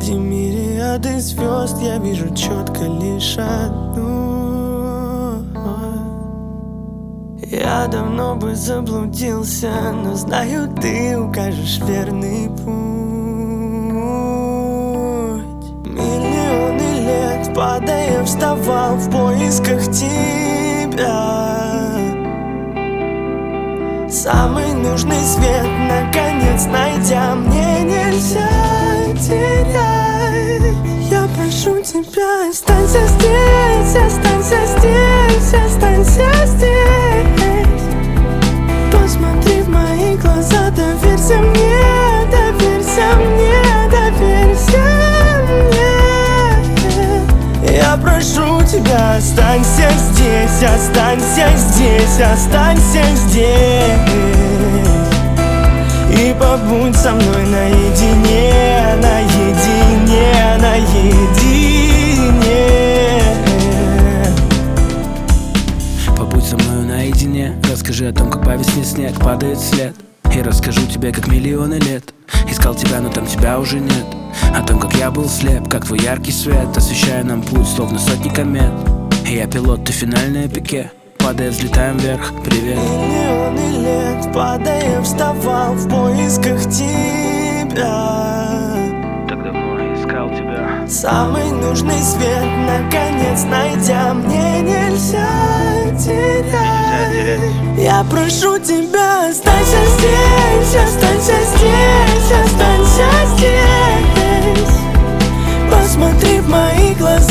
Среди мириады звезд я вижу четко лишь одну. Я давно бы заблудился, но знаю, ты укажешь верный путь. Миллионы лет, падая, вставал в поисках тебя. Самый нужный свет, наконец найдя, мне нельзя терять. Я прошу тебя, останься здесь, останься здесь, останься здесь. Посмотри в мои глаза, доверься мне, доверься мне, доверься мне. Я прошу тебя, останься здесь, останься здесь, останься здесь. И побудь со мной наедине, наедине, наедине. Побудь со мною наедине, расскажи о том, как по весне снег падает вслед. И расскажу тебе, как миллионы лет искал тебя, но там тебя уже нет. О том, как я был слеп, как твой яркий свет, освещая нам путь, словно сотни комет. И я пилот, ты финальное пике, падая, взлетаем вверх, привет. Миллионы лет, падая, вставал в поисках тебя. Так давно искал тебя. Самый нужный свет, наконец найдя, мне нельзя терять. Я прошу тебя, останься здесь, останься здесь, останься здесь. Посмотри в мои глаза,